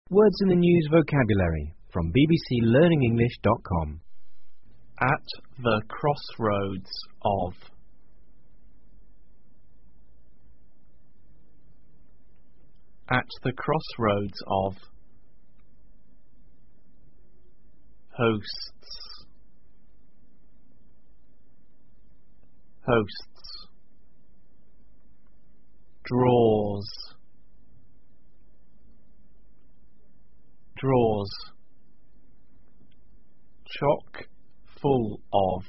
Words in the News vocabulary from bbclearningenglish.com. At the crossroads of. At the crossroads of. Hosts. Hosts. Draws. Draws. Chock full of.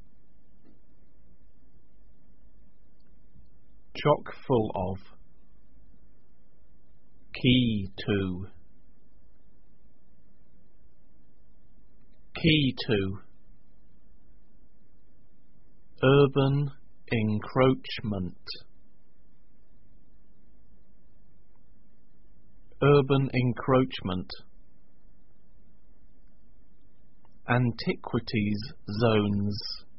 Chock full of. Key to. Key to. Urban encroachment. Urban encroachment. Antiquities zones.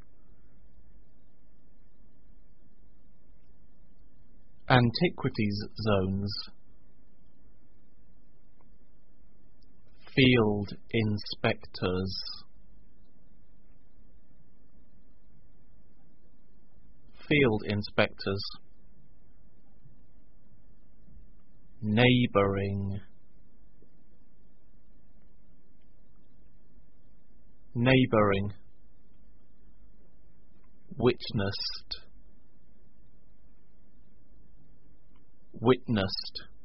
Antiquities zones. Field inspectors. Field inspectors. Neighbouring. Neighbouring. Witnessed. Witnessed.